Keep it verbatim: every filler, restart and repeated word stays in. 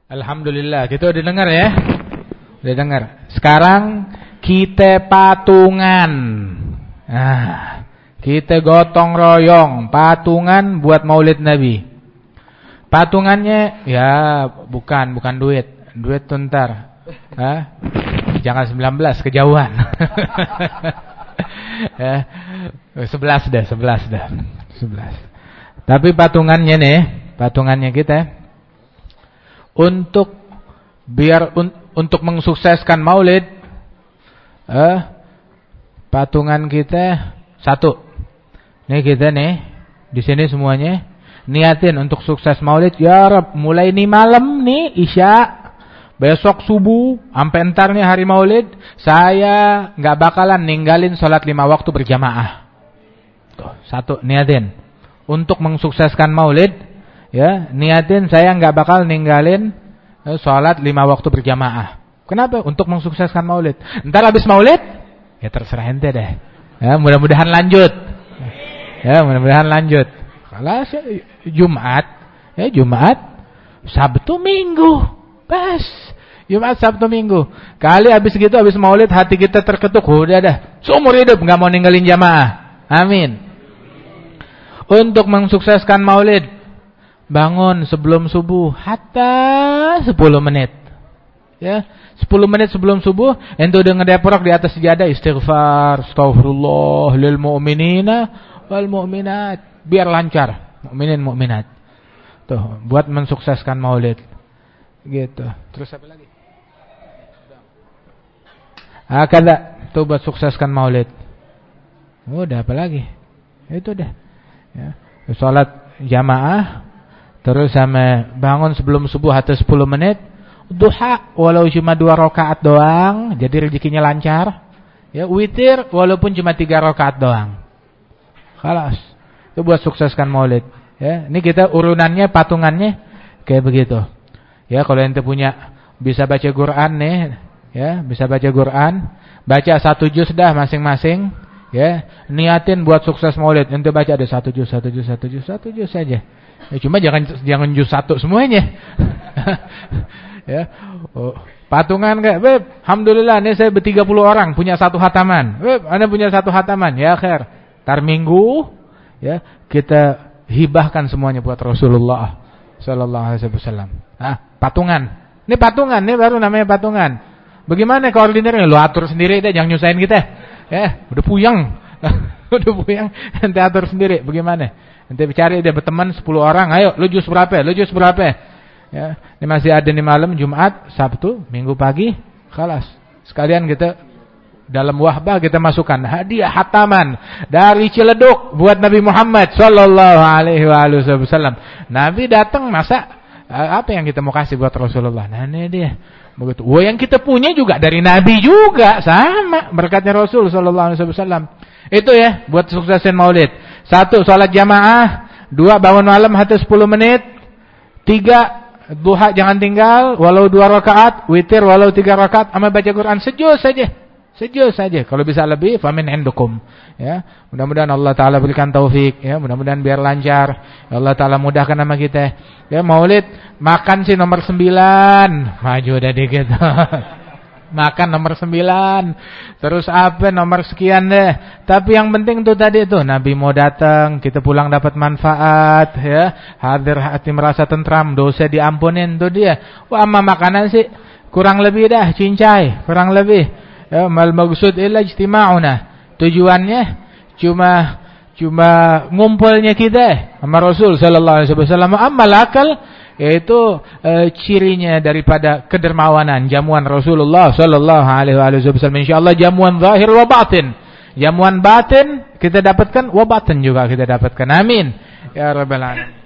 Alhamdulillah, kita udah dengar ya. Udah dengar. Sekarang kita patungan. Nah, kita gotong royong patungan buat Maulid Nabi. Patungannya ya bukan bukan duit. Duit tuh ntar. Hah? Jangan sembilan belas kejauhan. Ya, sebelas dah, sebelas dah. sebelas. Tapi patungannya nih, patungannya kita untuk biar un, untuk mensukseskan Maulid, eh, patungan kita satu. Nih kita nih di sini semuanya niatin untuk sukses Maulid. Ya Rab, mulai nih malam nih Isya, besok subuh sampai entar nih hari Maulid, saya nggak bakalan ninggalin sholat lima waktu berjamaah. Tuh, satu niatin untuk mensukseskan Maulid. Ya, niatin saya nggak bakal ninggalin eh, sholat lima waktu berjamaah. Kenapa? Untuk mensukseskan Maulid. Ntar habis Maulid, ya terserah ente deh. Ya, mudah-mudahan lanjut. Ya, mudah-mudahan lanjut. Kalau Jumat, ya Jumat, Sabtu, Minggu, pas. Jumat, Sabtu, Minggu. Kali habis gitu, habis Maulid, hati kita terketuk, udah dah. Seumur hidup nggak mau ninggalin jamaah. Amin. Untuk mensukseskan Maulid, bangun sebelum subuh hatta sepuluh menit. Ya, sepuluh menit sebelum subuh ente udah ngedeprok di atas sejadah istighfar, astaghfirullah lil mu'minina wal mu'minat, biar lancar mukminin mukminat. Tuh, buat mensukseskan Maulid. Gitu. Terus apa lagi? Ah, kada tuh buat sukseskan Maulid. Udah apa lagi? Itu dah. Ya, salat jamaah. Terus sama bangun sebelum subuh hatta sepuluh menit. Duha walau cuma dua rakaat doang, jadi rezekinya lancar. Ya, witir walaupun cuma tiga rakaat doang. Khalas. Itu buat sukseskan Maulid. Ya, ini kita urunannya, patungannya kayak begitu. Ya, kalau ente punya bisa baca Quran nih, ya, bisa baca Quran, baca satu juz dah masing-masing, ya. Niatin buat sukses Maulid. Ente baca ada satu juz, satu juz, satu juz, satu juz saja. Ya, cuma jangan jangan juz satu semuanya. Ya. Oh, patungan kayak, "Beb, alhamdulillah nih saya bertiga puluh orang punya satu hataman." "Beb, Anda punya satu hataman." Ya, khair. Tar minggu ya, kita hibahkan semuanya buat Rasulullah sallallahu alaihi wasallam. Ah, patungan. Ini patungan, ini baru namanya patungan. Bagaimana koordinirnya? Lu atur sendiri deh, jangan nyusahin kita. Ya, udah puyeng. Udah puyeng, ente atur sendiri. Bagaimana? Nanti cari dia berteman sepuluh orang, ayo lu jus berapa, lu jus berapa. Ya, ini masih ada nih malam Jumat, Sabtu, Minggu pagi, khalas. Sekalian kita dalam wahbah kita masukkan hadiah hataman dari Ciledug buat Nabi Muhammad sallallahu alaihi wasallam. Nabi datang, masa apa yang kita mau kasih buat Rasulullah? Nah, ini dia. Begitu. Wah, yang kita punya juga dari Nabi juga, sama berkatnya Rasul sallallahu alaihi wasallam. Itu ya, buat suksesin Maulid. Satu, sholat jamaah. Dua, bangun malam hatta sepuluh menit. Tiga, duha jangan tinggal, walau dua rakaat. Witir walau tiga rakaat. Sama baca Quran sejuz saja. Sejuz saja. Kalau bisa lebih, famin indukum. Ya, mudah-mudahan Allah Ta'ala berikan taufik. Ya, mudah-mudahan biar lancar. Ya, Allah Ta'ala mudahkan nama kita. Ya, Maulid, makan sih nomor sembilan. Maju udah dikit. Makan nomor sembilan. Terus apa nomor sekian deh. Tapi yang penting tuh tadi tuh, Nabi mau datang, kita pulang dapat manfaat, ya. Hadir hati merasa tentram, dosa diampunin tuh dia. Wah, ama makanan sih kurang lebih dah cincai, kurang lebih. Ya, mal maksud illa ijtima'una. Tujuannya cuma cuma ngumpulnya kita sama Rasul sallallahu alaihi wasallam. Amal akal yaitu e, cirinya daripada kedermawanan jamuan Rasulullah sallallahu alaihi wasallam. Insyaallah jamuan zahir wa batin. Jamuan batin kita dapatkan, wa batin juga kita dapatkan. Amin ya rabbal alamin.